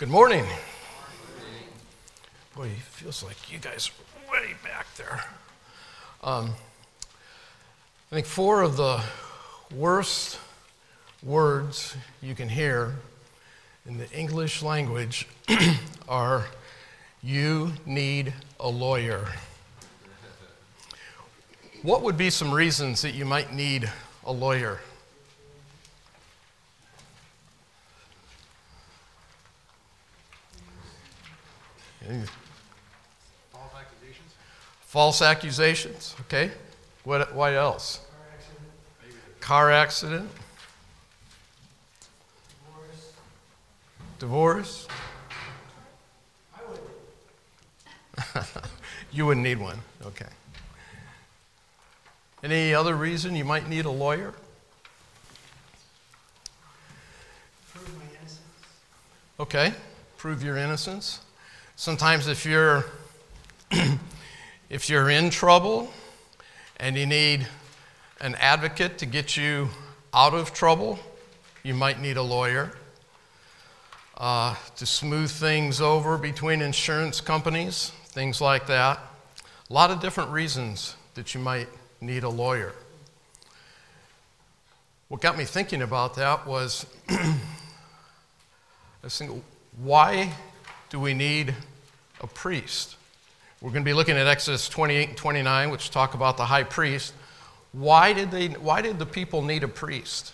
Good morning. Boy, it feels like you guys are way back there. I think four of the worst words you can hear in the English language are, "You need a lawyer." What would be some reasons that you might need a lawyer? False accusations. False accusations, okay. What else? Car accident. Divorce. You wouldn't need one, okay. Any other reason you might need a lawyer? Prove my innocence. Okay, prove your innocence. Sometimes if you're in trouble and you need an advocate to get you out of trouble, you might need a lawyer. To smooth things over between insurance companies, things like that. A lot of different reasons that you might need a lawyer. What got me thinking about that was, I was thinking, why do we need a priest? We're going to be looking at Exodus 28 and 29, which talk about the high priest. Why did the people need a priest?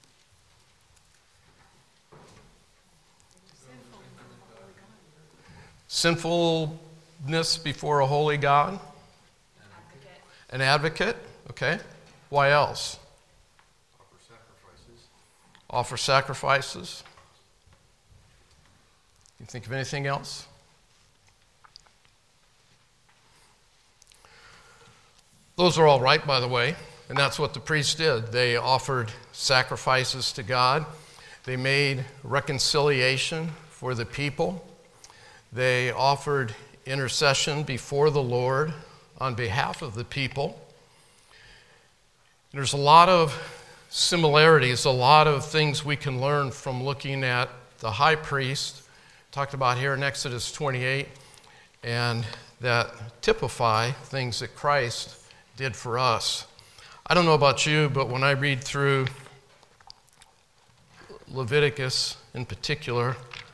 Sinfulness before a holy God? An advocate, okay. Why else? Offer sacrifices. You think of anything else? Those are all right, by the way, and that's what the priests did. They offered sacrifices to God. They made reconciliation for the people. They offered intercession before the Lord on behalf of the people. There's a lot of similarities, a lot of things we can learn from looking at the high priest, talked about here in Exodus 28, and that typify things that Christ did for us. I don't know about you, but when I read through Leviticus in particular,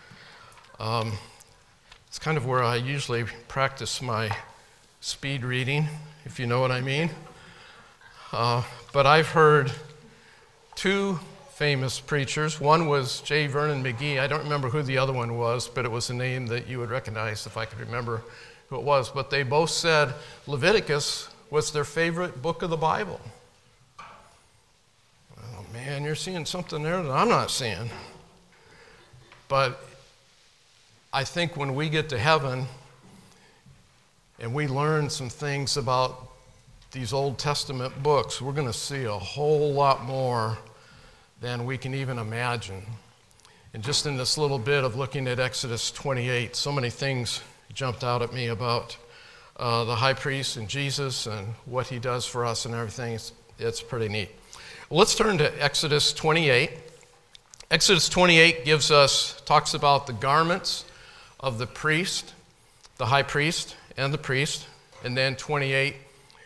it's kind of where I usually practice my speed reading, if you know what I mean. But I've heard two famous preachers. One was J. Vernon McGee. I don't remember who the other one was, but it was a name that you would recognize if I could remember who it was. But they both said Leviticus was their favorite book of the Bible. Oh man, you're seeing something there that I'm not seeing. But I think when we get to heaven and we learn some things about these Old Testament books, we're going to see a whole lot more than we can even imagine. And just in this little bit of looking at Exodus 28, so many things jumped out at me about the high priest and Jesus and what he does for us and everything. It's pretty neat. Well, let's turn to Exodus 28. Exodus 28 talks about the garments of the priest, the high priest and the priest, and then 29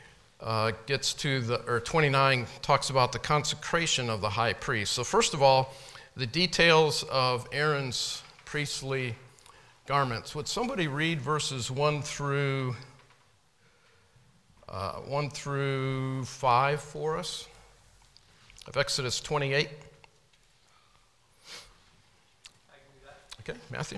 talks about the consecration of the high priest. So first of all, the details of Aaron's priestly garments. Would somebody read verses 1 through 5 for us of Exodus 28? I can do that. Okay, Matthew.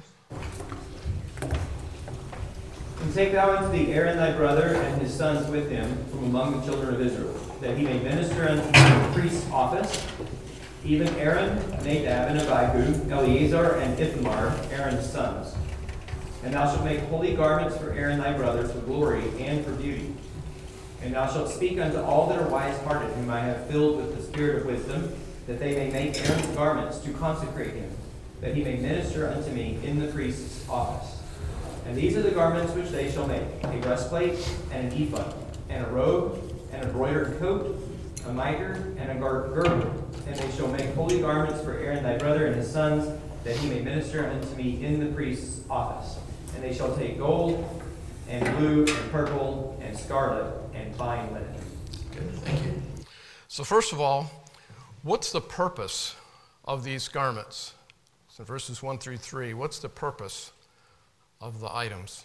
And take thou unto thee Aaron thy brother and his sons with him from among the children of Israel, that he may minister unto the priest's office, even Aaron, Nadab, and Abihu, Eleazar, and Ithamar, Aaron's sons. And thou shalt make holy garments for Aaron thy brother for glory and for beauty. And thou shalt speak unto all that are wise-hearted, whom I have filled with the spirit of wisdom, that they may make Aaron's garments to consecrate him, that he may minister unto me in the priest's office. And these are the garments which they shall make: a breastplate, and an ephod, and a robe, and a broidered coat, a mitre, and a girdle, And they shall make holy garments for Aaron thy brother and his sons, that he may minister unto me in the priest's office. And they shall take gold, and blue, and purple, and scarlet, and fine linen. Good, thank you. So first of all, what's the purpose of these garments? So verses 1 through 3, what's the purpose of the items?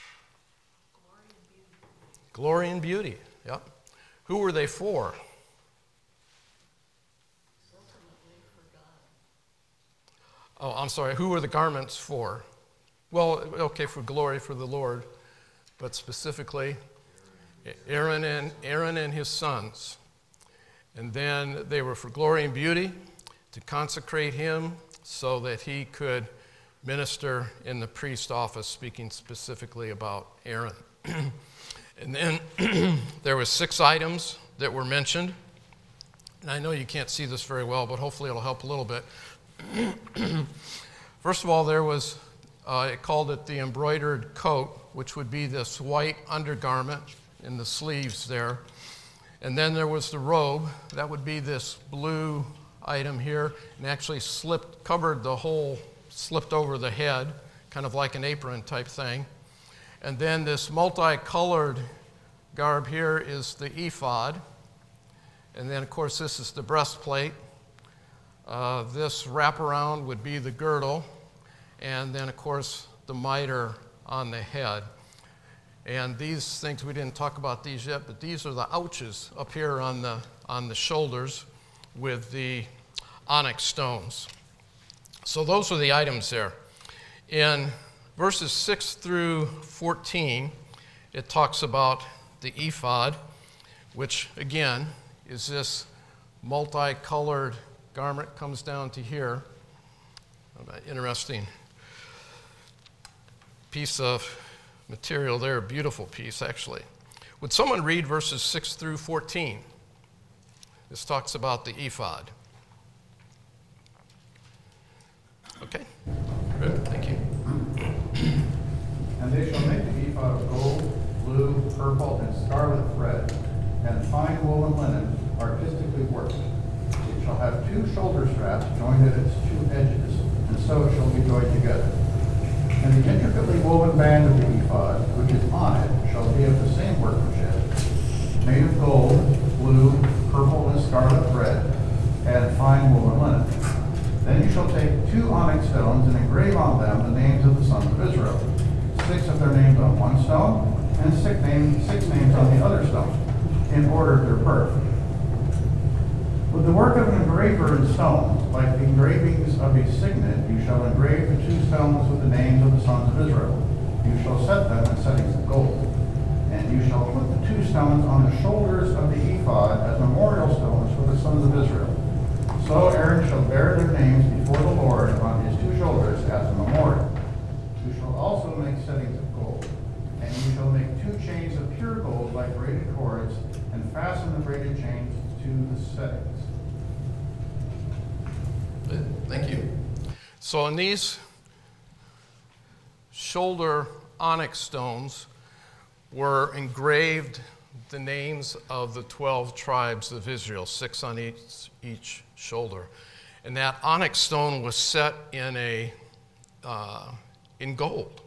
Glory and beauty. Yep. Who were they for? Oh, I'm sorry. Who were the garments for? Well, okay, for glory, for the Lord, but specifically Aaron and his sons. And then they were for glory and beauty, to consecrate him so that he could minister in the priest's office, speaking specifically about Aaron. And then there were 6 items that were mentioned. And I know you can't see this very well, but hopefully it'll help a little bit. First of all, there was, it called it the embroidered coat, which would be this white undergarment in the sleeves there. And then there was the robe. That would be this blue item here, and actually covered the whole, slipped over the head, kind of like an apron type thing. And then this multicolored garb here is the ephod. And then, of course, this is the breastplate. This wraparound would be the girdle. And then, of course, the mitre on the head. And these things, we didn't talk about these yet, but these are the ouches up here on the shoulders with the onyx stones. So those are the items there. In verses 6 through 14, it talks about the ephod, which, again, is this multicolored garment, comes down to here. Interesting piece of material there, a beautiful piece, actually. Would someone read verses 6 through 14? This talks about the ephod. Okay, good, thank you. And they shall make the ephod of gold, blue, purple, and scarlet thread, and fine woven linen, artistically worked. It shall have 2 shoulder straps joined at its 2 edges, and so it shall be joined together. And the intricately woven band of the ephod, which is on it, shall be of the same workmanship, made of gold, blue, purple, and scarlet thread, and fine woven linen. Then you shall take 2 onyx stones and engrave on them the names of the sons of Israel, 6 of their names on one stone, and 6 names on the other stone, in order of their birth. With the work of an engraver in stone, like the engravings of a signet, you shall engrave the 2 stones with the names of the sons of Israel. You shall set them in settings of gold. And you shall put the 2 stones on the shoulders of the ephod as memorial stones for the sons of Israel. So Aaron shall bear their names before the Lord on his 2 shoulders as a memorial. You shall also make settings of gold. And you shall make 2 chains of pure gold like braided cords, and fasten the braided chains to the settings. Thank you. So on these shoulder onyx stones were engraved the names of the 12 tribes of Israel, 6 on each shoulder. And that onyx stone was set in gold.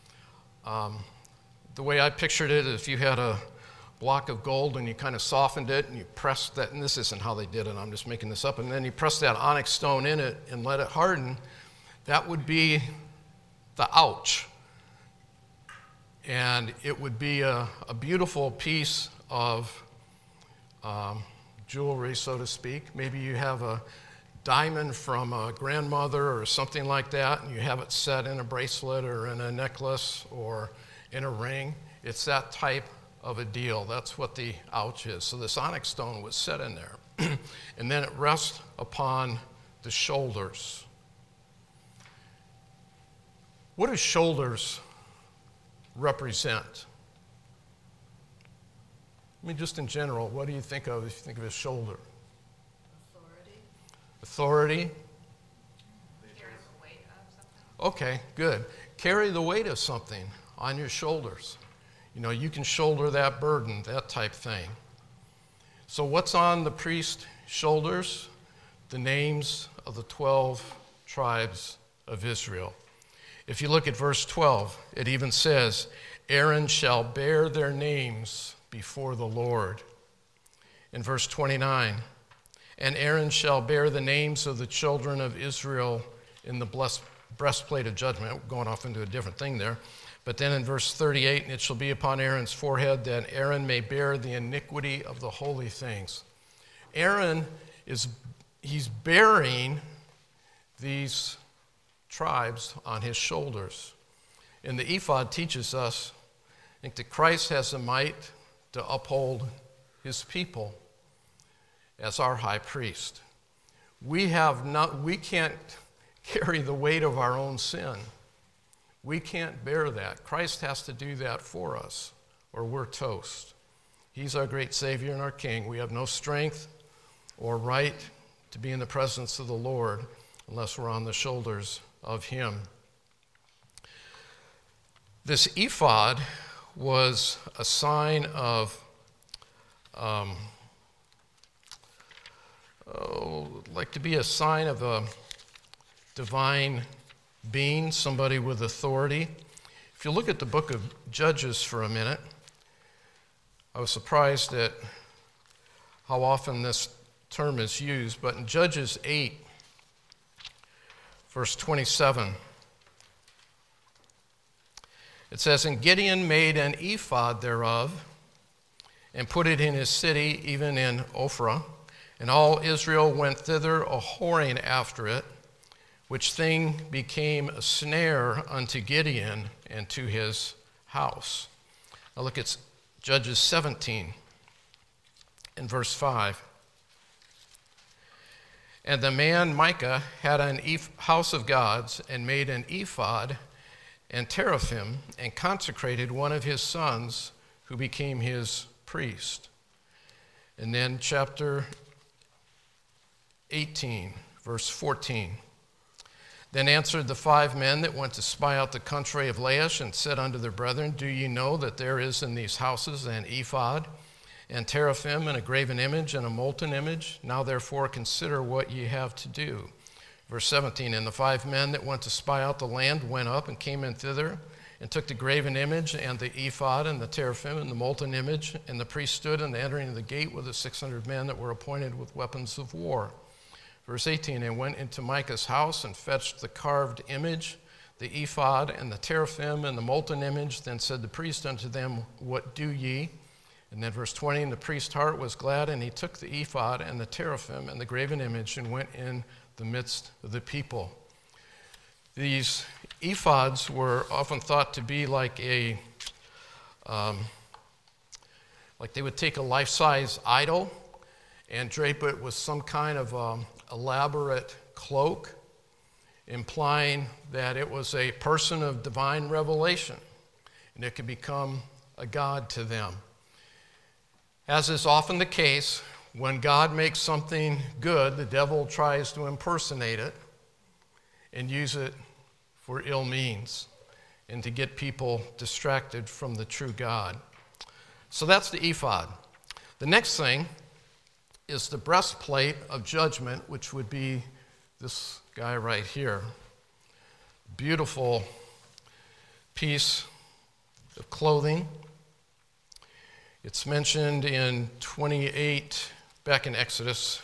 The way I pictured it, if you had a block of gold and you kind of softened it and you pressed that, and this isn't how they did it, I'm just making this up, and then you press that onyx stone in it and let it harden, that would be the ouch. And it would be a beautiful piece of jewelry, so to speak. Maybe you have a diamond from a grandmother or something like that, and you have it set in a bracelet or in a necklace or in a ring. It's that type of a deal. That's what the ouch is. So this onyx stone was set in there. And then it rests upon the shoulders. What do shoulders represent? I mean, just in general, what do you think of if you think of a shoulder? Authority. Carry the weight of something. Okay, good. Carry the weight of something on your shoulders. You know, you can shoulder that burden, that type thing. So what's on the priest's shoulders? the names of the 12 tribes of Israel. If you look at verse 12, it even says, Aaron shall bear their names before the Lord. In verse 29, and Aaron shall bear the names of the children of Israel in the breastplate of judgment. We're going off into a different thing there. But then in verse 38, and it shall be upon Aaron's forehead that Aaron may bear the iniquity of the holy things. Aaron he's bearing these tribes on his shoulders. And the ephod teaches us, I think, that Christ has the might to uphold his people as our high priest. We can't carry the weight of our own sin. We can't bear that. Christ has to do that for us, or we're toast. He's our great Savior and our King. We have no strength or right to be in the presence of the Lord unless we're on the shoulders of him. This ephod was a sign of, like to be a sign of a divine being, somebody with authority. If you look at the book of Judges for a minute, I was surprised at how often this term is used, but in Judges 8, verse 27, it says, and Gideon made an ephod thereof, and put it in his city, even in Ophrah. And all Israel went thither a-whoring after it, which thing became a snare unto Gideon and to his house. Now look at Judges 17, in verse 5. And the man Micah had an house of gods, and made an ephod and teraphim, and consecrated one of his sons, who became his priest. And then chapter 18, verse 14. Then answered the 5 men that went to spy out the country of Laish, and said unto their brethren, do ye know that there is in these houses an ephod, and teraphim, and a graven image, and a molten image? Now therefore consider what ye have to do. Verse 17, and the 5 men that went to spy out the land went up and came in thither, and took the graven image, and the ephod, and the teraphim, and the molten image. And the priest stood in the entering of the gate with the 600 men that were appointed with weapons of war. Verse 18, and went into Micah's house, and fetched the carved image, the ephod, and the teraphim, and the molten image. Then said the priest unto them, what do ye? And then verse 20, and the priest's heart was glad, and he took the ephod and the teraphim and the graven image, and went in the midst of the people. These ephods were often thought to be like like they would take a life-size idol and drape it with some kind of elaborate cloak, implying that it was a person of divine revelation, and it could become a god to them. As is often the case, when God makes something good, the devil tries to impersonate it and use it for ill means and to get people distracted from the true God. So that's the ephod. The next thing is the breastplate of judgment, which would be this guy right here. Beautiful piece of clothing. It's mentioned in 28, back in Exodus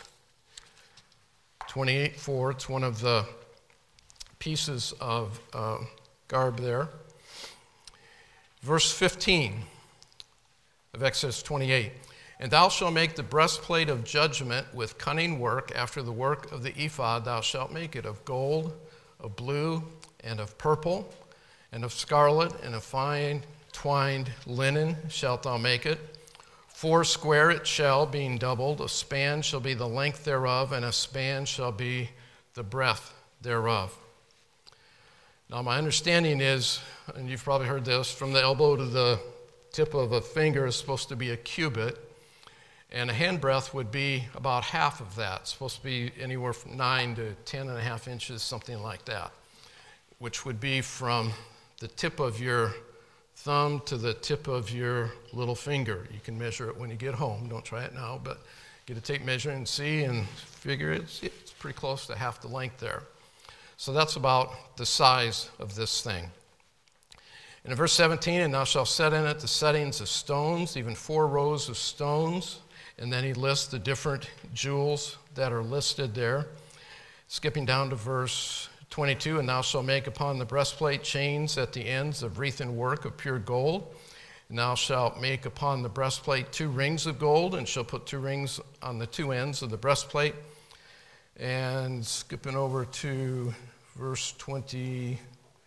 28:4. It's one of the pieces of garb there. Verse 15 of Exodus 28. And thou shalt make the breastplate of judgment with cunning work, after the work of the ephod thou shalt make it, of gold, of blue, and of purple, and of scarlet, and of fine twined linen shalt thou make it. 4 square it shall, being doubled. A span shall be the length thereof, and a span shall be the breadth thereof. Now my understanding is, and you've probably heard this, from the elbow to the tip of a finger is supposed to be a cubit, and a handbreadth would be about half of that. It's supposed to be anywhere from 9 to 10.5 inches, something like that, which would be from the tip of your thumb to the tip of your little finger. You can measure it when you get home. Don't try it now, but get a tape measure and see and figure it's pretty close to half the length there. So that's about the size of this thing. And in verse 17, and thou shalt set in it the settings of stones, even 4 rows of stones. And then he lists the different jewels that are listed there. Skipping down to verse 22, and thou shalt make upon the breastplate chains at the ends of wreathen work of pure gold. And thou shalt make upon the breastplate 2 rings of gold, and shalt put 2 rings on the 2 ends of the breastplate. And skipping over to verse 20,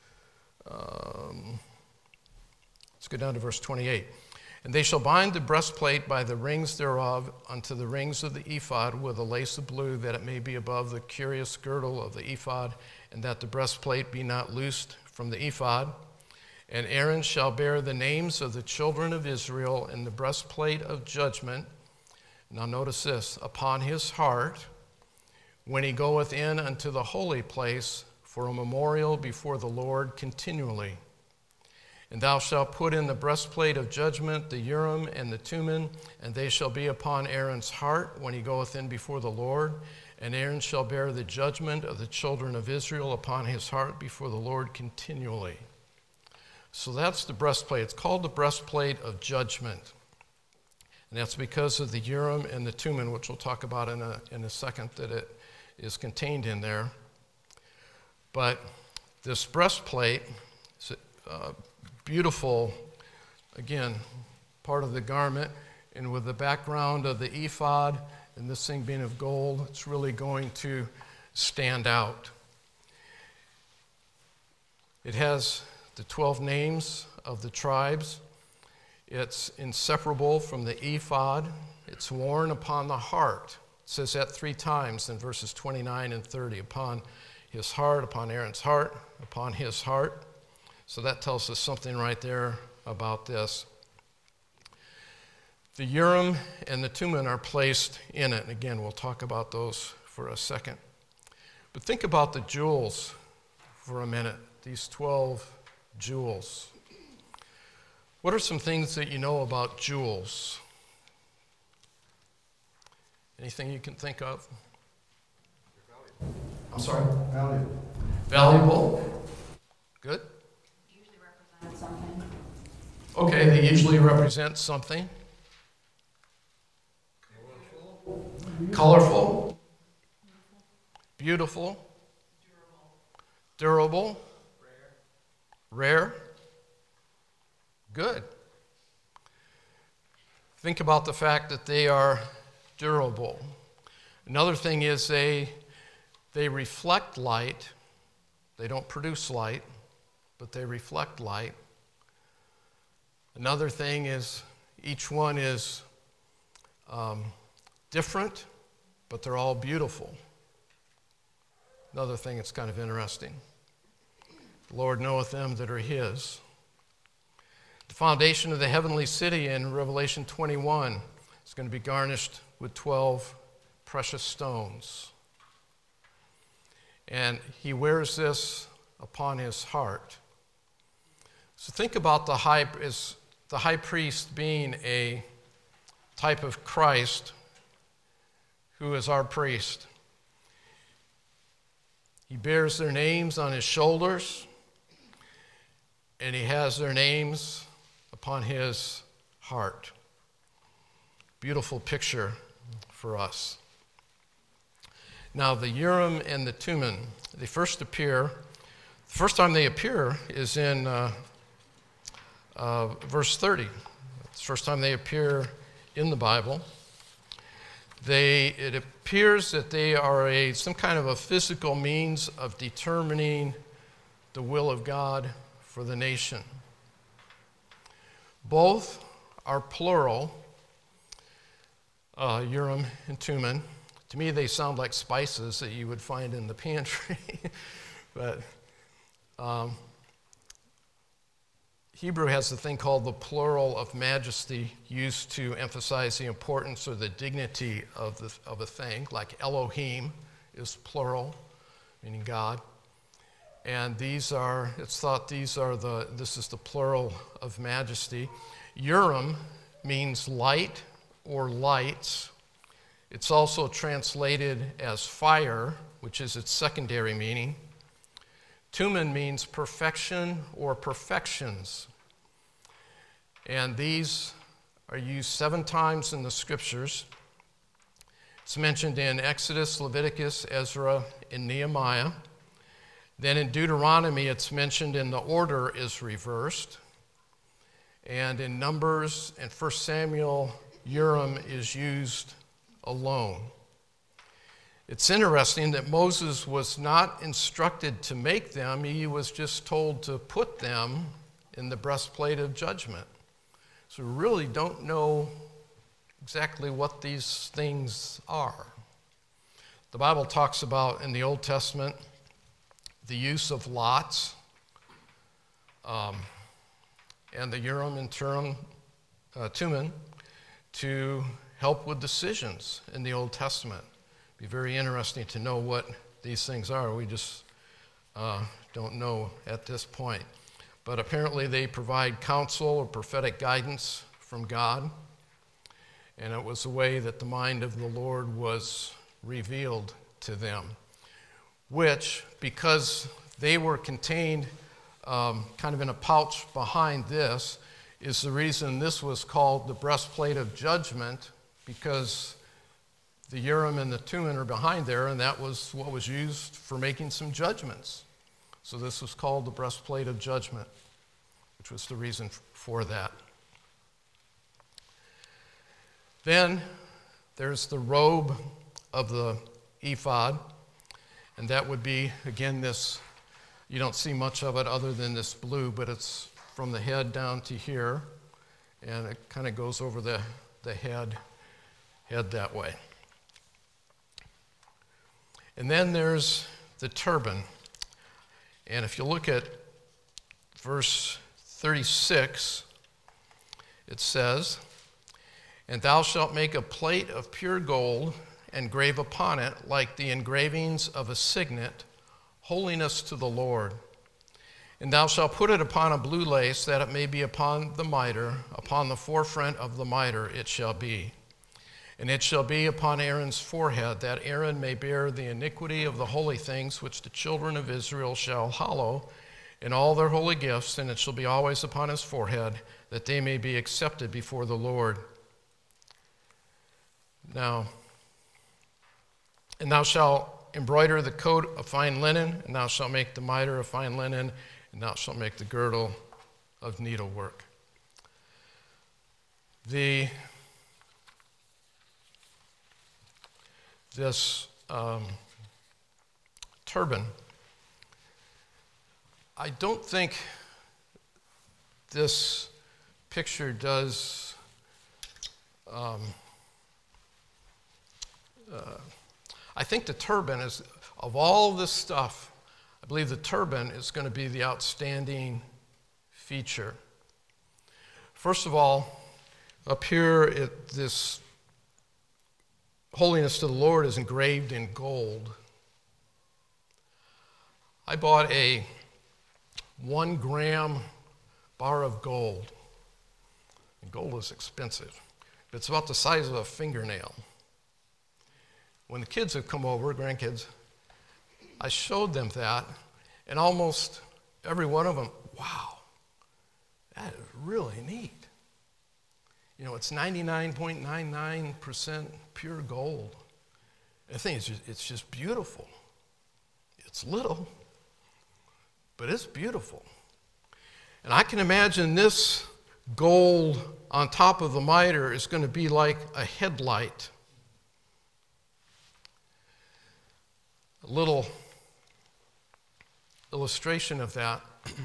let's go down to verse 28. And they shall bind the breastplate by the rings thereof unto the rings of the ephod with a lace of blue, that it may be above the curious girdle of the ephod, and that the breastplate be not loosed from the ephod. And Aaron shall bear the names of the children of Israel in the breastplate of judgment. Now notice this, upon his heart, when he goeth in unto the holy place for a memorial before the Lord continually. And thou shalt put in the breastplate of judgment the Urim and the Thummim, and they shall be upon Aaron's heart when he goeth in before the Lord. And Aaron shall bear the judgment of the children of Israel upon his heart before the Lord continually. So that's the breastplate. It's called the breastplate of judgment. And that's because of the Urim and the Thummim, which we'll talk about in a second, that it is contained in there. But this breastplate is beautiful, again, part of the garment, and with the background of the ephod and this thing being of gold, it's really going to stand out. It has the 12 names of the tribes. It's inseparable from the ephod. It's worn upon the heart. It says that 3 times in verses 29 and 30, upon his heart, upon Aaron's heart, upon his heart. So that tells us something right there about this. The Urim and the Thummim are placed in it. And again, we'll talk about those for a second. But think about the jewels for a minute, these 12 jewels. What are some things that you know about jewels? Anything you can think of? I'm sorry? Valuable. Valuable. Good. Usually represents something. Okay, they usually represent something. Colorful. Beautiful. Durable. Rare. Good. Think about the fact that they are durable. Another thing is they reflect light. They don't produce light, but they reflect light. Another thing is each one is different, but they're all beautiful. Another thing that's kind of interesting. The Lord knoweth them that are his. The foundation of the heavenly city in Revelation 21 is going to be garnished with 12 precious stones. And he wears this upon his heart. So think about the high priest being a type of Christ who is our priest. He bears their names on his shoulders, and he has their names upon his heart. Beautiful picture for us. Now, the Urim and the Thummim, they first appear, the first time they appear is in verse 30. It's the first time they appear in the Bible. It appears that they are some kind of a physical means of determining the will of God for the nation. Both are plural, Urim and Thummim. To me, they sound like spices that you would find in the pantry. But Hebrew has a thing called the plural of majesty, used to emphasize the importance or the dignity of a thing, like Elohim is plural, meaning God. And it's thought this is the plural of majesty. Urim means light or lights. It's also translated as fire, which is its secondary meaning. Tumen means perfection or perfections. And these are used 7 times in the scriptures. It's mentioned in Exodus, Leviticus, Ezra, and Nehemiah. Then in Deuteronomy, it's mentioned in the order is reversed. And in Numbers and 1 Samuel, Urim is used alone. It's interesting that Moses was not instructed to make them. He was just told to put them in the breastplate of judgment. So we really don't know exactly what these things are. The Bible talks about, in the Old Testament, the use of lots and the Urim and Thummim to help with decisions in the Old Testament. It'd be very interesting to know what these things are. We just don't know at this point. But apparently they provide counsel or prophetic guidance from God. And it was a way that the mind of the Lord was revealed to them, which, because they were contained kind of in a pouch behind this, is the reason this was called the breastplate of judgment, because the Urim and the Thummim are behind there, and that was what was used for making some judgments. So this was called the breastplate of judgment, which was the reason for that. Then there's the robe of the ephod, and that would be, again, this, you don't see much of it other than this blue, but it's from the head down to here, and it kind of goes over the head that way. And then there's the turban. And if you look at verse 36, it says, "And thou shalt make a plate of pure gold, and grave upon it, like the engravings of a signet, holiness to the Lord. And thou shalt put it upon a blue lace, that it may be upon the mitre, upon the forefront of the mitre it shall be. And it shall be upon Aaron's forehead, that Aaron may bear the iniquity of the holy things which the children of Israel shall hallow in all their holy gifts, and it shall be always upon his forehead, that they may be accepted before the Lord. Now, and thou shalt embroider the coat of fine linen, and thou shalt make the mitre of fine linen, and thou shalt make the girdle of needlework." This turban, I don't think this picture does I think the turban is, of all this stuff, I believe the turban is going to be the outstanding feature. First of all, up here, this holiness to the Lord is engraved in gold. I bought a 1 gram bar of gold. And gold is expensive. It's about the size of a fingernail. When the kids have come over, grandkids, I showed them that, and almost every one of them, wow, that is really neat. You know, it's 99.99% pure gold. I think it's just beautiful. It's little, but it's beautiful. And I can imagine this gold on top of the mitre is going to be like a headlight. A little illustration of that.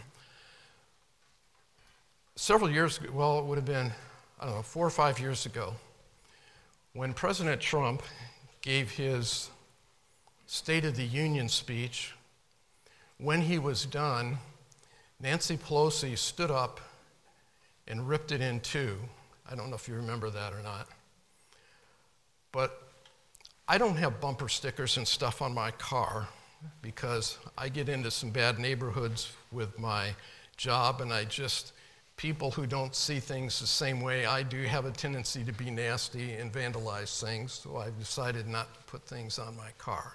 Several years ago, well, it would have been, 4 or 5 years ago, when President Trump gave his State of the Union speech, when he was done, Nancy Pelosi stood up and ripped it in two. I don't know if you remember that or not. But I don't have bumper stickers and stuff on my car because I get into some bad neighborhoods with my job, and I just people who don't see things the same way I do have a tendency to be nasty and vandalize things, so I've decided not to put things on my car.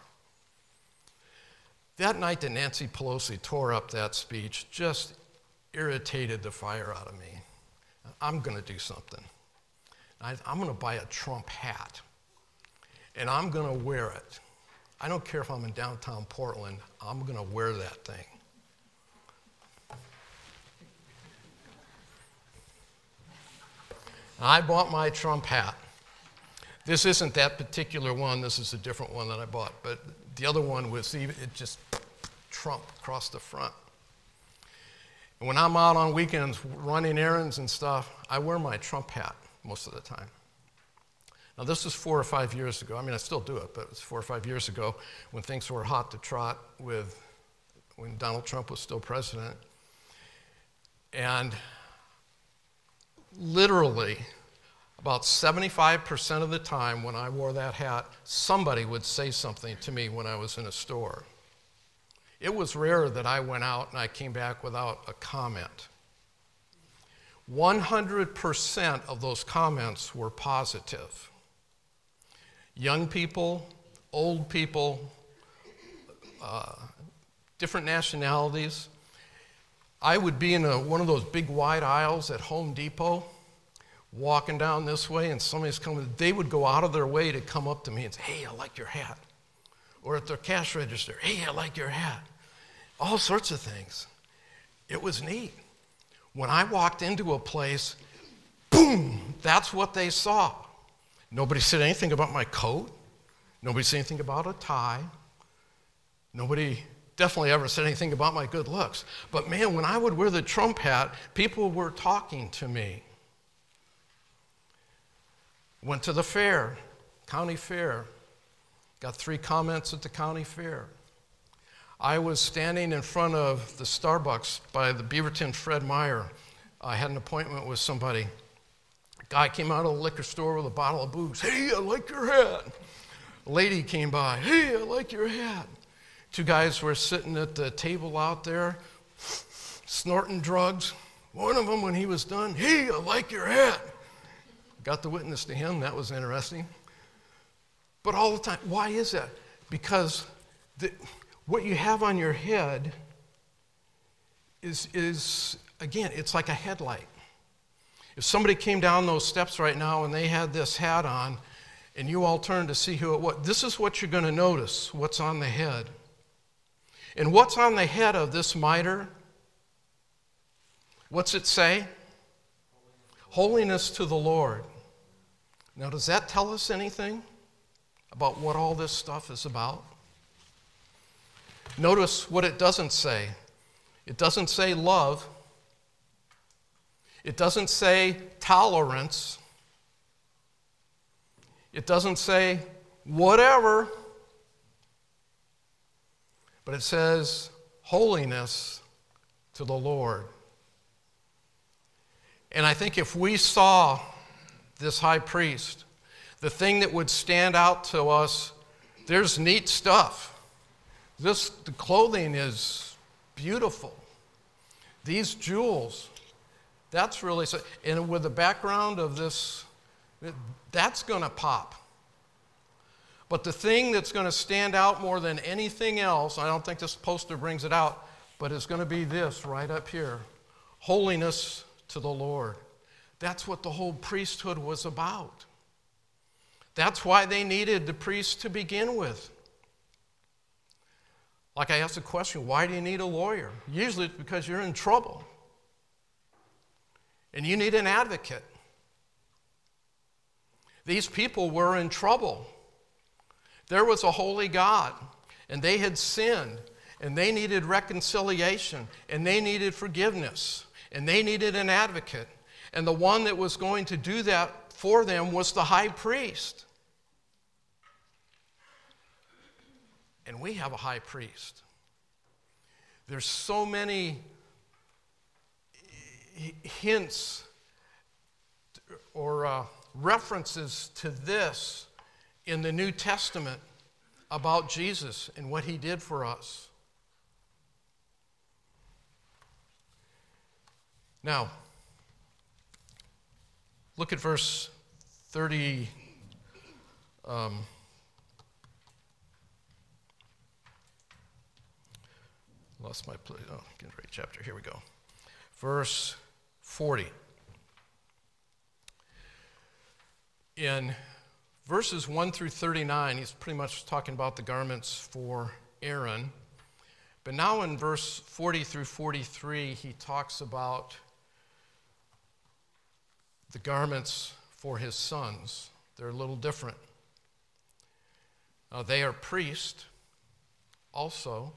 That night that Nancy Pelosi tore up that speech just irritated the fire out of me. I'm going to do something. I'm going to buy a Trump hat, and I'm going to wear it. I don't care if I'm in downtown Portland, I'm going to wear that thing. I bought my Trump hat. This isn't that particular one, this is a different one that I bought, but the other one was it just Trump across the front. And when I'm out on weekends running errands and stuff, I wear my Trump hat most of the time. Now this was 4 or 5 years ago. I mean, I still do it, but it was 4 or 5 years ago when things were hot to trot when Donald Trump was still president. And literally, about 75% of the time when I wore that hat, somebody would say something to me when I was in a store. It was rare that I went out and I came back without a comment. 100% of those comments were positive. Young people, old people, different nationalities. I would be in one of those big wide aisles at Home Depot, walking down this way, and somebody's coming. They would go out of their way to come up to me and say, "Hey, I like your hat." Or at their cash register, "Hey, I like your hat." All sorts of things. It was neat. When I walked into a place, boom, that's what they saw. Nobody said anything about my coat. Nobody said anything about a tie. Nobody definitely ever said anything about my good looks. But man, when I would wear the Trump hat, people were talking to me. Went to the fair, county fair. Got 3 comments at the county fair. I was standing in front of the Starbucks by the Beaverton Fred Meyer. I had an appointment with somebody. A guy came out of the liquor store with a bottle of booze. "Hey, I like your hat." A lady came by. "Hey, I like your hat." 2 guys were sitting at the table out there, snorting drugs. One of them, when he was done, "Hey, I like your hat." Got to witness to him. That was interesting. But all the time, why is that? Because what you have on your head is, again, it's like a headlight. If somebody came down those steps right now and they had this hat on, and you all turned to see who it was, this is what you're going to notice, what's on the head. And what's on the head of this mitre? What's it say? Holiness to the Lord. Now, does that tell us anything about what all this stuff is about? Notice what it doesn't say. It doesn't say love. It doesn't say tolerance. It doesn't say whatever. But it says holiness to the Lord. And I think if we saw this high priest, the thing that would stand out to us, there's neat stuff. The clothing is beautiful. These jewels, that's really, and with the background of this, that's going to pop. But the thing that's going to stand out more than anything else, I don't think this poster brings it out, but it's going to be this right up here. Holiness to the Lord. That's what the whole priesthood was about. That's why they needed the priest to begin with. Like I asked the question, why do you need a lawyer? Usually it's because you're in trouble. And you need an advocate. These people were in trouble. There was a holy God, and they had sinned, and they needed reconciliation, and they needed forgiveness, and they needed an advocate. And the one that was going to do that for them was the high priest. And we have a high priest. There's so many hints or references to this in the New Testament about Jesus and what he did for us. Now, Look at verse 30. Lost my place. Oh, get the right chapter. Here we go. Verse 40. In verses 1 through 39, he's pretty much talking about the garments for Aaron. But now in verse 40 through 43, he talks about the garments for his sons. They're a little different. They are priests also.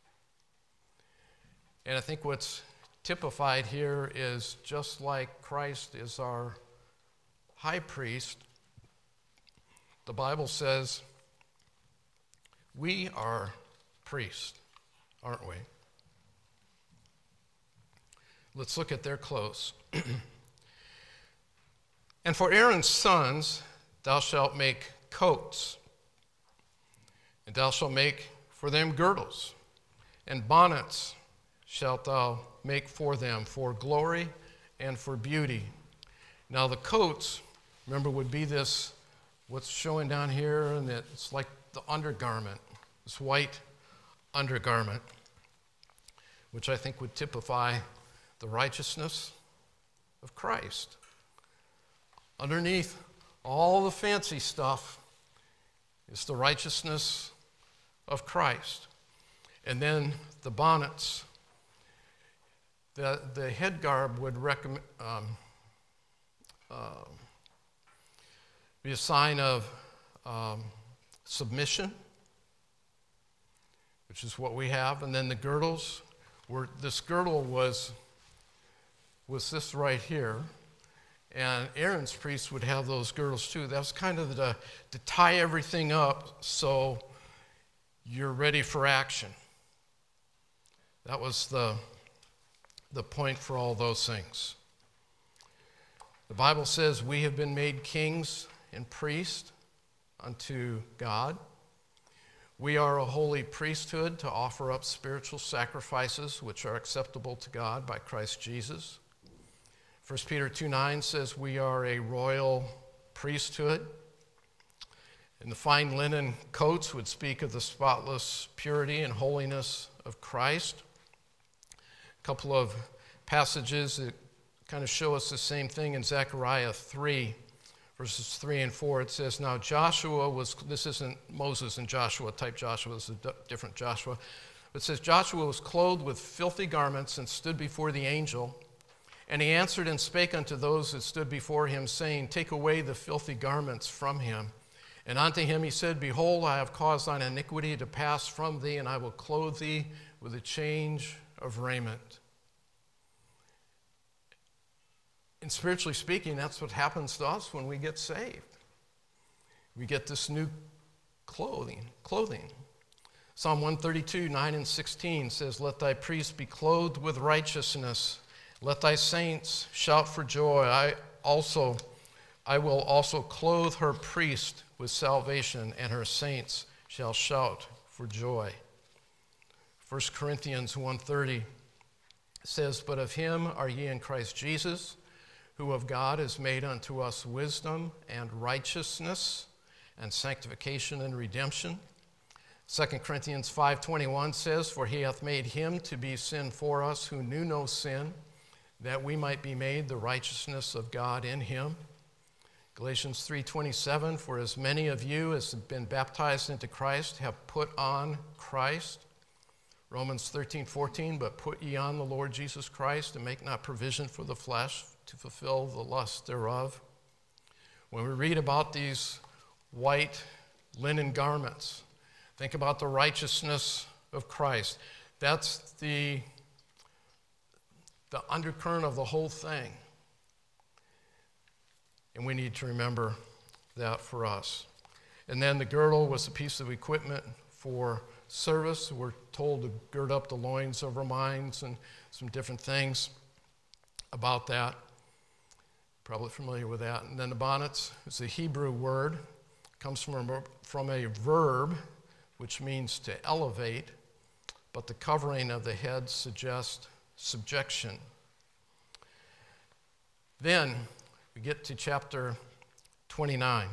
And I think what's typified here is just like Christ is our high priest, the Bible says we are priests, aren't we? Let's look at their clothes. And for Aaron's sons thou shalt make coats, and thou shalt make for them girdles, and bonnets shalt thou make for them, for glory and for beauty. Now the coats, remember, would be this, what's showing down here, and it's like the undergarment, this white undergarment, which I think would typify the righteousness of Christ. Underneath all the fancy stuff is the righteousness of Christ. And then the bonnets. The head garb would be a sign of submission, which is what we have. And then the girdles, this girdle was this right here. And Aaron's priests would have those girdles too. That was kind of to tie everything up so you're ready for action. That was the point for all those things. The Bible says we have been made kings and priests unto God. We are a holy priesthood to offer up spiritual sacrifices which are acceptable to God by Christ Jesus. 1 Peter 2:9 says we are a royal priesthood. And the fine linen coats would speak of the spotless purity and holiness of Christ. A couple of passages that kind of show us the same thing in Zechariah 3, verses 3 and 4. It says, now Joshua was, this isn't Moses and Joshua type Joshua, this is a different Joshua. It says, Joshua was clothed with filthy garments and stood before the angel. And he answered and spake unto those that stood before him, saying, take away the filthy garments from him. And unto him he said, behold, I have caused thine iniquity to pass from thee, and I will clothe thee with a change of raiment. And spiritually speaking, that's what happens to us when we get saved. We get this new clothing. Psalm 132, 9 and 16 says, let thy priests be clothed with righteousness. Let thy saints shout for joy. I will also clothe her priest with salvation, and her saints shall shout for joy. 1 Corinthians 1:30 says, but of him are ye in Christ Jesus, who of God is made unto us wisdom and righteousness and sanctification and redemption. 2 Corinthians 5:21 says, for he hath made him to be sin for us who knew no sin, that we might be made the righteousness of God in him. Galatians 3:27, for as many of you as have been baptized into Christ have put on Christ. Romans 13:14, but put ye on the Lord Jesus Christ, and make not provision for the flesh to fulfill the lust thereof. When we read about these white linen garments, think about the righteousness of Christ. That's the undercurrent of the whole thing. And we need to remember that for us. And then the girdle was a piece of equipment for service. We're told to gird up the loins of our minds and some different things about that. Probably familiar with that. And then the bonnets is a Hebrew word. It comes from a verb, which means to elevate, but the covering of the head suggests subjection. Then we get to chapter 29.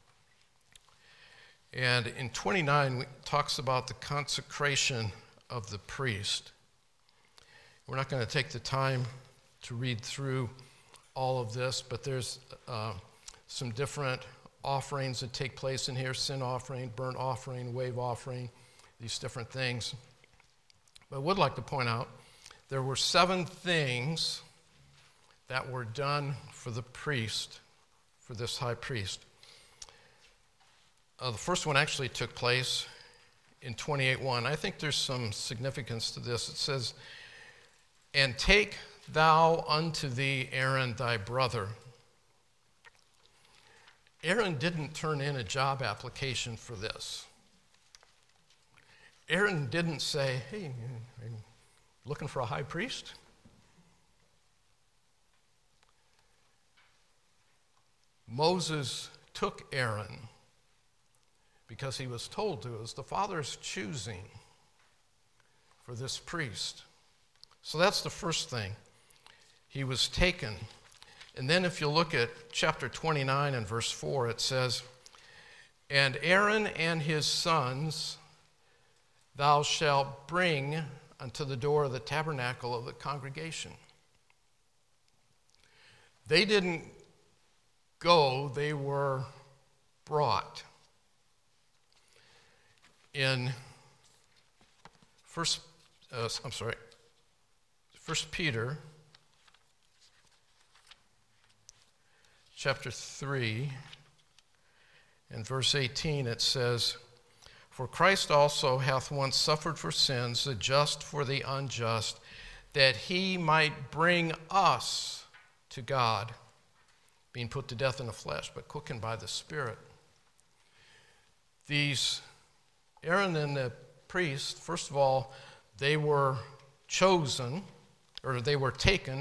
And in 29, it talks about the consecration of the priest. We're not going to take the time to read through all of this, but there's some different offerings that take place in here: sin offering, burnt offering, wave offering, these different things. But I would like to point out there were 7 things that were done for the priest, for this high priest. The first one actually took place in 28:1. I think there's some significance to this. It says, "And take thou unto thee Aaron thy brother." Aaron didn't turn in a job application for this. Aaron didn't say, "Hey, are you looking for a high priest?" Moses took Aaron because he was told to. It was the Father's choosing for this priest. So that's the first thing. He was taken. And then if you look at chapter 29 and verse 4, it says, "And Aaron and his sons thou shalt bring unto the door of the tabernacle of the congregation." They didn't go, they were brought. In First Peter chapter 3 and verse 18, it says, "For Christ also hath once suffered for sins, the just for the unjust, that he might bring us to God, being put to death in the flesh, but quickened by the Spirit." These Aaron and the priest, first of all, they were chosen, or they were taken,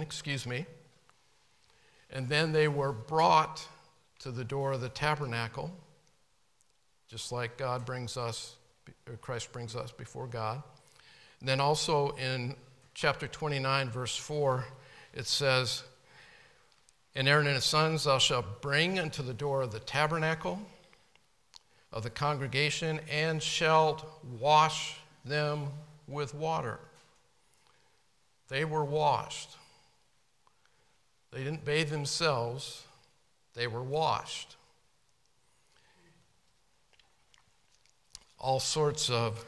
and then they were brought to the door of the tabernacle, just like God brings us, or Christ brings us before God. And then also in chapter 29, verse 4, it says, "And Aaron and his sons thou shalt bring unto the door of the tabernacle of the congregation, and shalt wash them with water." They were washed. They didn't bathe themselves, they were washed. All sorts of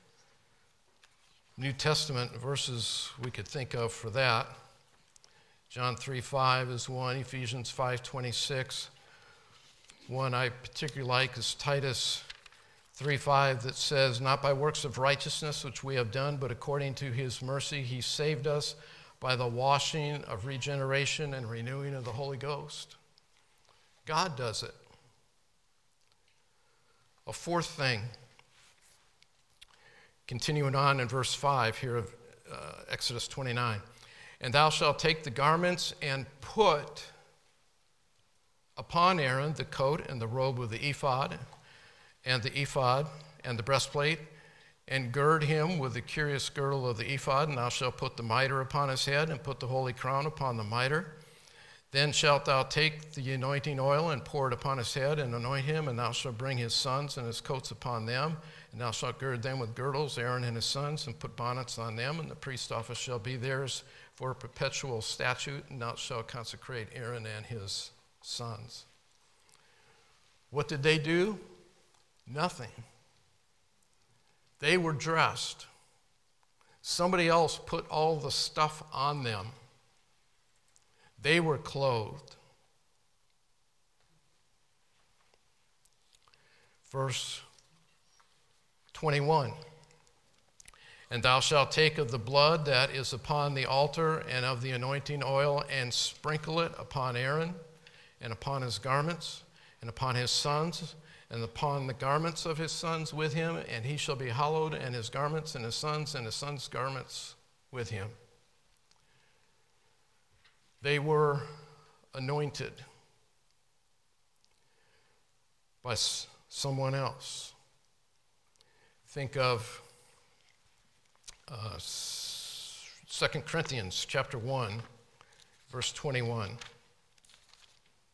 New Testament verses we could think of for that. John 3:5 is one, Ephesians 5:26. One I particularly like is Titus 3:5 that says, "Not by works of righteousness which we have done, but according to his mercy he saved us by the washing of regeneration and renewing of the Holy Ghost." God does it. A fourth thing, continuing on in verse 5 here of Exodus 29, "And thou shalt take the garments and put upon Aaron the coat and the robe of the ephod and the breastplate, and gird him with the curious girdle of the ephod, and thou shalt put the mitre upon his head, and put the holy crown upon the mitre. Then shalt thou take the anointing oil and pour it upon his head, and anoint him, and thou shalt bring his sons and his coats upon them, and thou shalt gird them with girdles, Aaron and his sons, and put bonnets on them, and the priest's office shall be theirs for a perpetual statute, and thou shalt consecrate Aaron and his sons." What did they do? Nothing. They were dressed. Somebody else put all the stuff on them. They were clothed. Verse 21, "And thou shalt take of the blood that is upon the altar and of the anointing oil, and sprinkle it upon Aaron and upon his garments and upon his sons and upon the garments of his sons with him, and he shall be hallowed, and his garments and his sons' garments with him." They were anointed by someone else. Think of 2 Corinthians chapter 1, verse 21.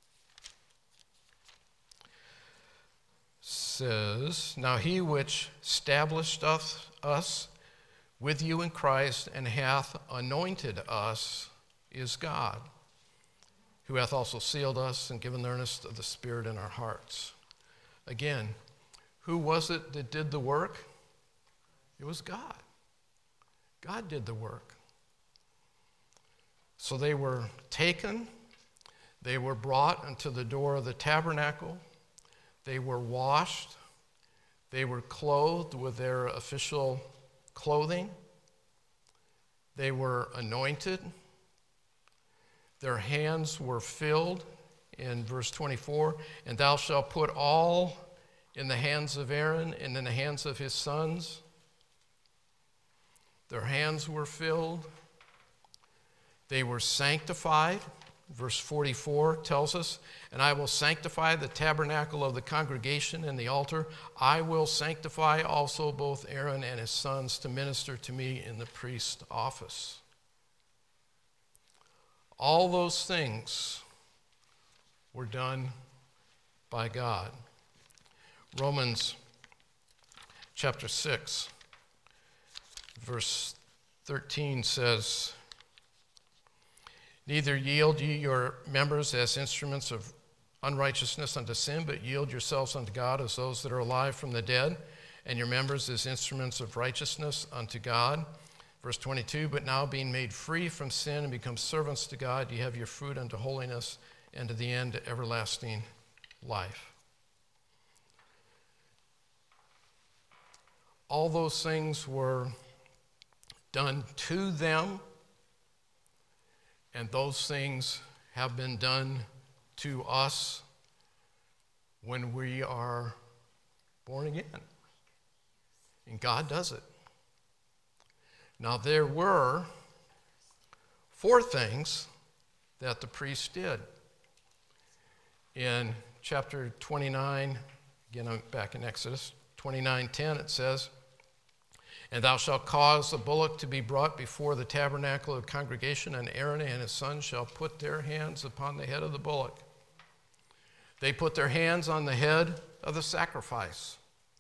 says, "Now he which established us with you in Christ and hath anointed us is God, who hath also sealed us and given the earnest of the Spirit in our hearts." Again, who was it that did the work? It was God. God did the work. So they were taken, they were brought unto the door of the tabernacle, they were washed, they were clothed with their official clothing, they were anointed, their hands were filled in verse 24, "And thou shalt put all in the hands of Aaron and in the hands of his sons." Their hands were filled. They were sanctified. Verse 44 tells us, "And I will sanctify the tabernacle of the congregation and the altar. I will sanctify also both Aaron and his sons to minister to me in the priest's office." All those things were done by God. Romans chapter 6, verse 13 says, "Neither yield ye your members as instruments of unrighteousness unto sin, but yield yourselves unto God as those that are alive from the dead, and your members as instruments of righteousness unto God." Verse 22, "But now being made free from sin and become servants to God, ye have your fruit unto holiness, and to the end to everlasting life." All those things were done to them, and those things have been done to us when we are born again. And God does it. Now, there were 4 things that the priest did. In chapter 29, again, I'm back in Exodus 29:10, it says, "And thou shalt cause a bullock to be brought before the tabernacle of the congregation, and Aaron and his sons shall put their hands upon the head of the bullock." They put their hands on the head of the sacrifice.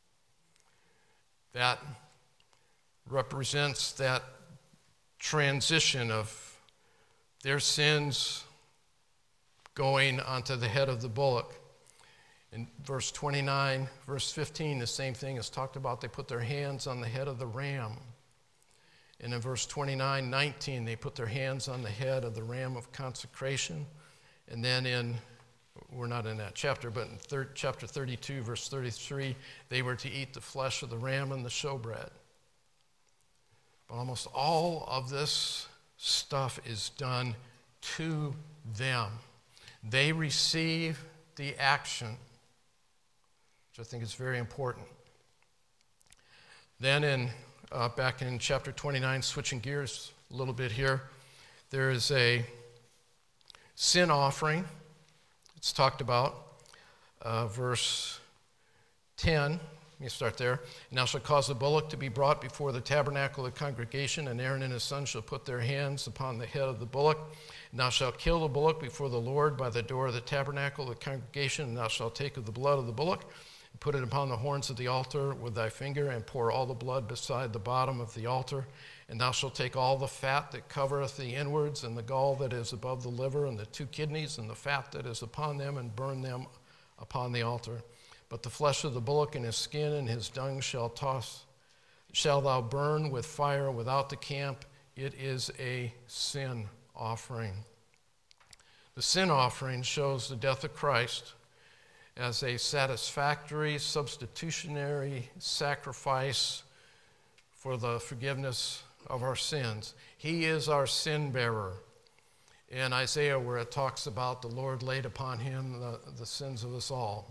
That represents that transition of their sins going onto the head of the bullock. In verse 29, verse 15, the same thing is talked about. They put their hands on the head of the ram. And in verse 29:19, they put their hands on the head of the ram of consecration. And then we're not in that chapter, but in chapter 32, verse 33, they were to eat the flesh of the ram and the showbread. But almost all of this stuff is done to them. They receive the action, which I think is very important. Then back in chapter 29, switching gears a little bit here, there is a sin offering. It's talked about, verse 10. Let me start there. "And thou shalt cause the bullock to be brought before the tabernacle of the congregation, and Aaron and his sons shall put their hands upon the head of the bullock. And thou shalt kill the bullock before the Lord by the door of the tabernacle of the congregation, and thou shalt take of the blood of the bullock, and put it upon the horns of the altar with thy finger, and pour all the blood beside the bottom of the altar. And thou shalt take all the fat that covereth the inwards, and the gall that is above the liver, and the 2 kidneys, and the fat that is upon them, and burn them upon the altar. But the flesh of the bullock and his skin and his dung shalt thou burn with fire without the camp. It is a sin offering." The sin offering shows the death of Christ as a satisfactory, substitutionary sacrifice for the forgiveness of our sins. He is our sin bearer. In Isaiah, where it talks about the Lord laid upon him the sins of us all.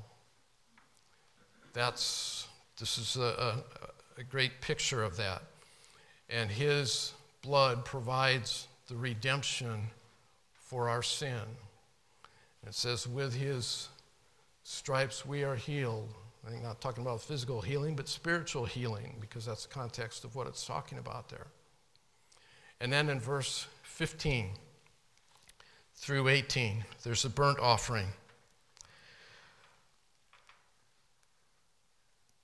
This is a great picture of that. And his blood provides the redemption for our sin. It says, with his stripes we are healed. I'm not talking about physical healing, but spiritual healing, because that's the context of what it's talking about there. And then in verse 15 through 18, there's a burnt offering.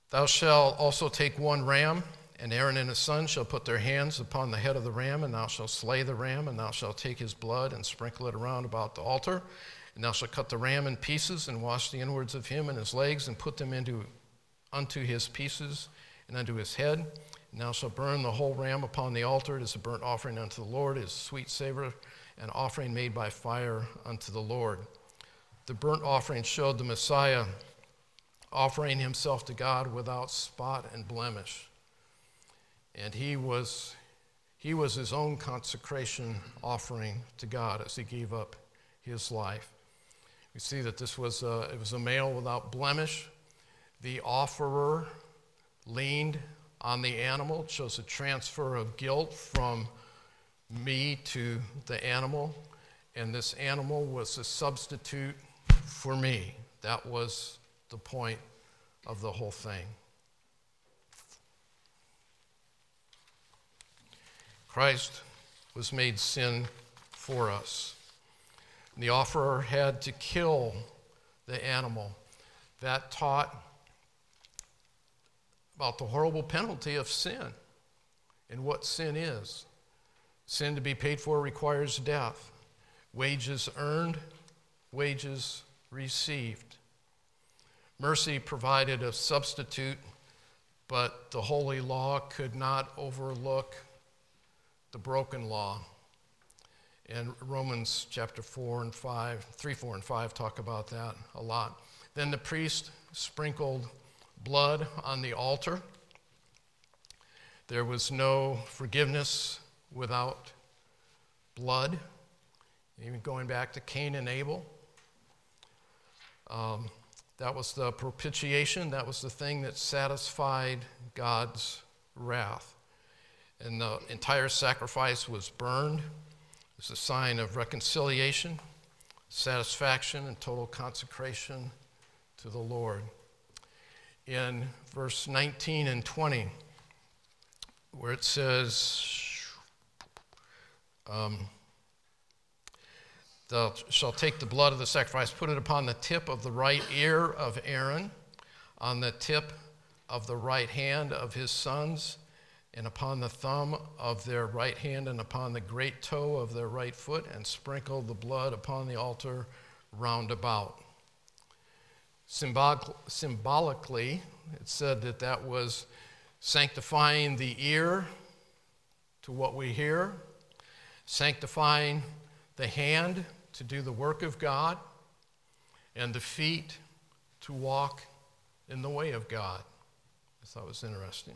Thou shalt also take one ram, and Aaron and his sons shall put their hands upon the head of the ram, and thou shalt slay the ram, and thou shalt take his blood and sprinkle it around about the altar. And thou shalt cut the ram in pieces, and wash the inwards of him and his legs, and put them unto his pieces and unto his head. And thou shalt burn the whole ram upon the altar. It is a burnt offering unto the Lord. It is a sweet savor, an offering made by fire unto the Lord. The burnt offering showed the Messiah offering himself to God without spot and blemish. And he was his own consecration offering to God as he gave up his life. We see that it was a male without blemish. The offerer leaned on the animal. It shows a transfer of guilt from me to the animal. And this animal was a substitute for me. That was the point of the whole thing. Christ was made sin for us. And the offerer had to kill the animal. That taught about the horrible penalty of sin and what sin is. Sin to be paid for requires death. Wages earned, wages received. Mercy provided a substitute, but the holy law could not overlook the broken law. And Romans chapter 3, 4, and 5 talk about that a lot. Then the priest sprinkled blood on the altar. There was no forgiveness without blood. Even going back to Cain and Abel. That was the propitiation. That was the thing that satisfied God's wrath. And the entire sacrifice was burned. It's a sign of reconciliation, satisfaction, and total consecration to the Lord. In verse 19 and 20, where it says, thou shalt take the blood of the sacrifice, put it upon the tip of the right ear of Aaron, on the tip of the right hand of his sons, and upon the thumb of their right hand, and upon the great toe of their right foot, and sprinkle the blood upon the altar round about. Symbolically, it said that was sanctifying the ear to what we hear, sanctifying the hand to do the work of God, and the feet to walk in the way of God. I thought it was interesting.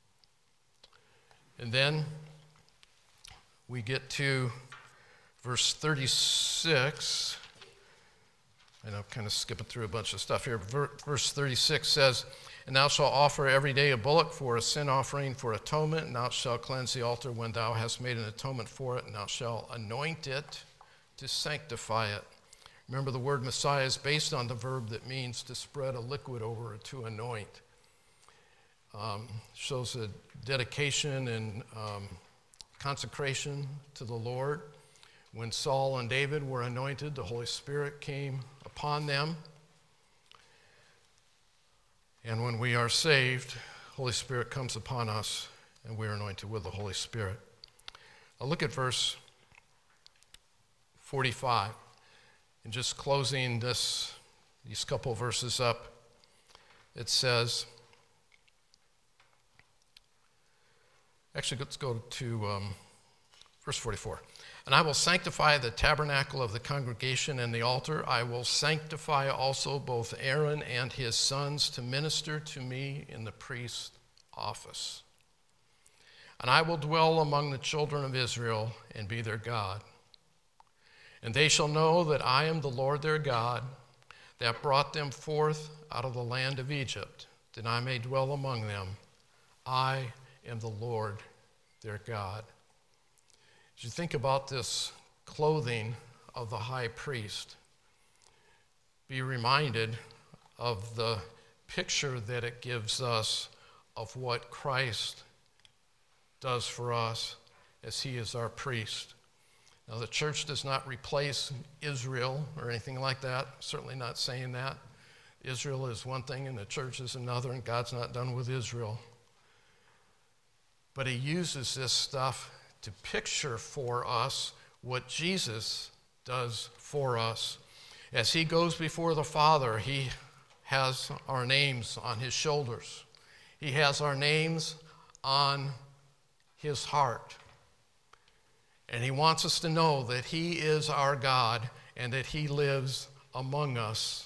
And then we get to verse 36. And I'm kind of skipping through a bunch of stuff here. Verse 36 says, and thou shalt offer every day a bullock for a sin offering for atonement, and thou shalt cleanse the altar when thou hast made an atonement for it, and thou shalt anoint it to sanctify it. Remember, the word Messiah is based on the verb that means to spread a liquid over, to anoint. Shows a dedication and consecration to the Lord. When Saul and David were anointed, the Holy Spirit came upon them. And when we are saved, Holy Spirit comes upon us, and we are anointed with the Holy Spirit. Now look at verse 45. And just closing these couple verses up, it says, actually, let's go to verse 44. And I will sanctify the tabernacle of the congregation and the altar. I will sanctify also both Aaron and his sons to minister to me in the priest's office. And I will dwell among the children of Israel and be their God. And they shall know that I am the Lord their God, that brought them forth out of the land of Egypt, that I may dwell among them. I am the Lord their God. As you think about this clothing of the high priest, be reminded of the picture that it gives us of what Christ does for us as he is our priest. Now, the church does not replace Israel or anything like that, certainly not saying that. Israel is one thing and the church is another, and God's not done with Israel. But he uses this stuff to picture for us what Jesus does for us. As he goes before the Father, he has our names on his shoulders. He has our names on his heart. And he wants us to know that he is our God and that he lives among us.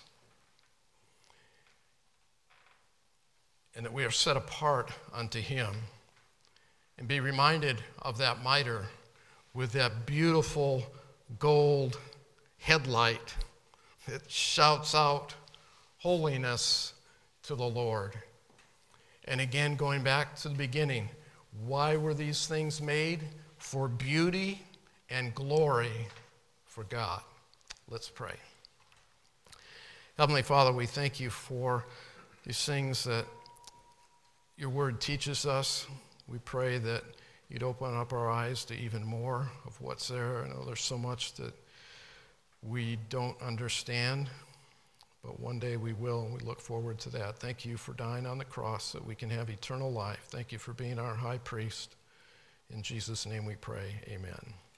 And that we are set apart unto him. And be reminded of that mitre with that beautiful gold headlight that shouts out holiness to the Lord. And again, going back to the beginning, why were these things made? For beauty and glory for God. Let's pray. Heavenly Father, we thank you for these things that your word teaches us. We pray that you'd open up our eyes to even more of what's there. I know there's so much that we don't understand, but one day we will, and we look forward to that. Thank you for dying on the cross so that we can have eternal life. Thank you for being our high priest. In Jesus' name we pray, amen.